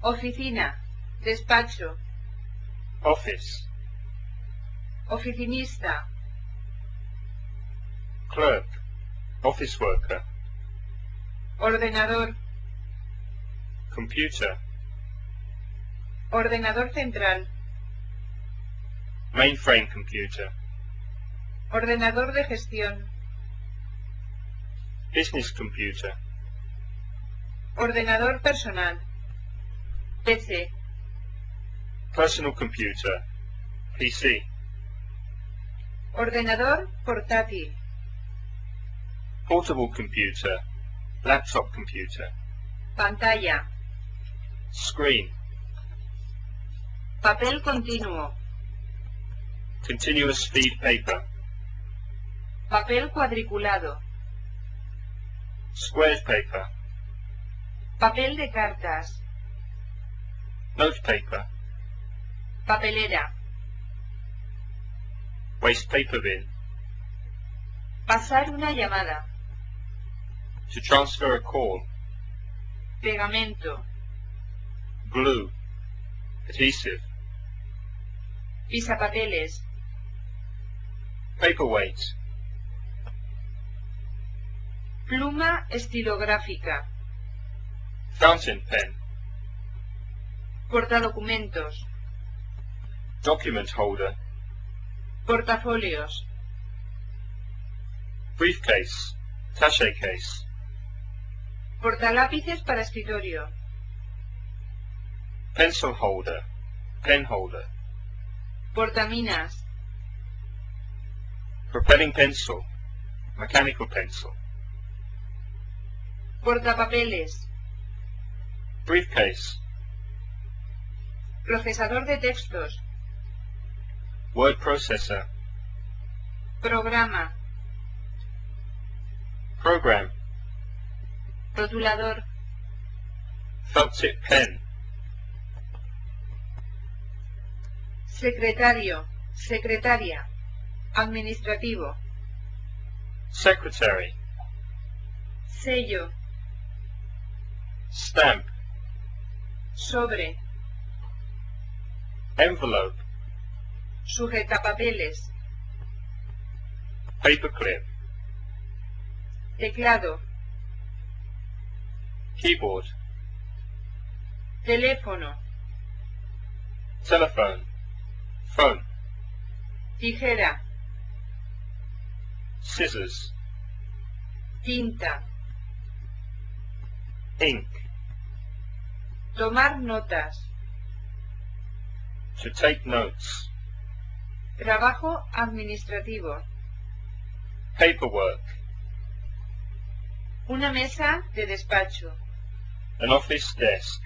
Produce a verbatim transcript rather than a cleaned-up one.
Oficina, despacho. Office. Oficinista. Clerk. Office worker. Ordenador. Computer. Ordenador central. Mainframe computer. Ordenador de gestión. Business computer. Ordenador personal. P C. Personal computer. P C. Ordenador portátil. Portable computer. Laptop computer. Pantalla. Screen. Papel continuo. Continuous feed paper. Papel cuadriculado. Squared paper. Papel de cartas. Note paper. Papelera. Waste paper bin. Pasar una llamada. To transfer a call. Pegamento. Glue. Adhesive. Pisapapeles. Paperweight. Pluma estilográfica. Fountain pen. Portadocumentos. Document holder. Portafolios. Briefcase. Attaché case. Portalápices para escritorio. Pencil holder. Pen holder. Portaminas. Propelling pencil. Mechanical pencil. Portapapeles. Briefcase. Procesador de textos. Word processor. Programa. Program. Rotulador. Felt tip pen. Secretario. Secretaria. Administrativo. Secretary. Sello. Stamp. Sobre. Envelope. Sujetapapeles. Paperclip. Teclado. Keyboard. Teléfono. Telephone. Phone. Tijera. Scissors. Tinta. Ink. Tomar notas. To take notes. Trabajo administrativo. Paperwork. Una mesa de despacho. An office desk.